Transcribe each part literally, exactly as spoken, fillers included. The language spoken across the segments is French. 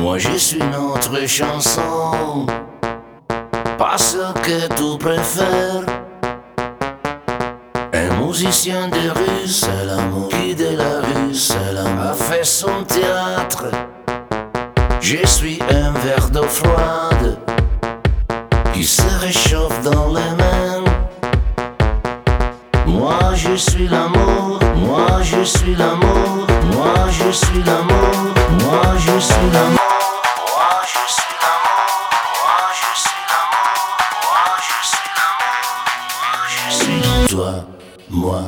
Moi je suis notre chanson, pas ce que tu préfères. Un musicien de rue, c'est l'amour qui de la rue, c'est l'amour a fait son théâtre. Je suis un verre d'eau froide qui se réchauffe dans les mains. Moi je suis l'amour, moi je suis l'amour, moi je suis l'amour, moi je suis l'amour. Toi, moi.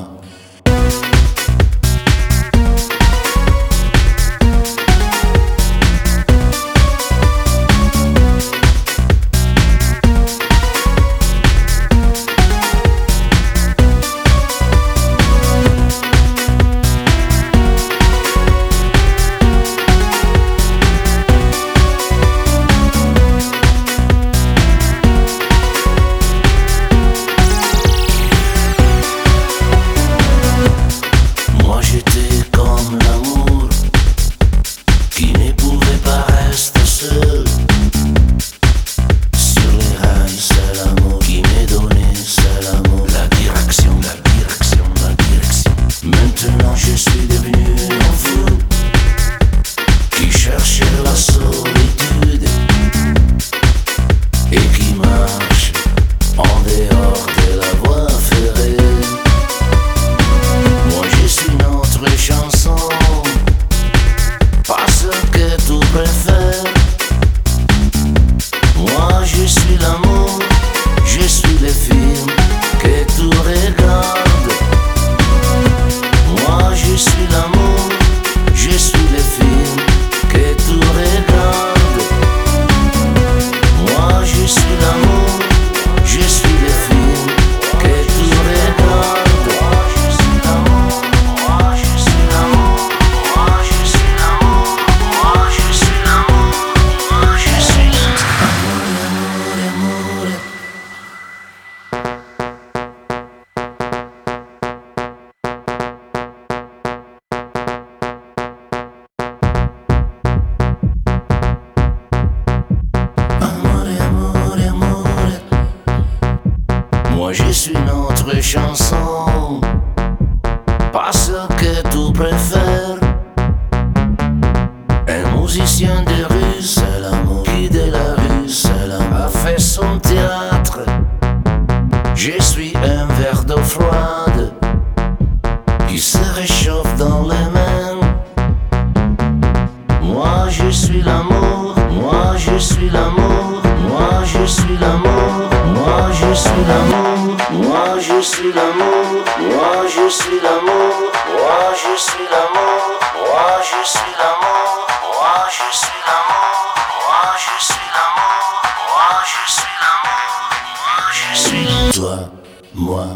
Maintenant je suis devenu un fou qui cherchait la solitude et qui marche en dehors de la voie ferrée. Moi je suis notre chanson, pas ce que tu préfères. Moi je suis l'amour, je suis le film que tu regardes. Je suis l'amour, je suis le film que tu regardes. Moi je suis l'amour, je suis le film que tu regardes. Moi je suis l'amour, moi je suis l'amour, moi je suis l'amour, moi je suis l'amour, moi je suis l'amour, amour, amour. Moi je suis notre chanson, pas ce que tu préfères. Un musicien de rue, c'est l'amour qui de la rue, c'est l'amour a fait son théâtre. Je suis un verre d'eau froide qui se réchauffe dans les mains. Moi je suis l'amour, moi je suis l'amour, moi je suis l'amour, moi je suis l'amour. Moi je suis l'amour, moi je suis l'amour, moi je suis l'amour, moi je suis l'amour, moi je suis l'amour, moi je suis l'amour, moi je suis l'amour, moi je suis toi, moi.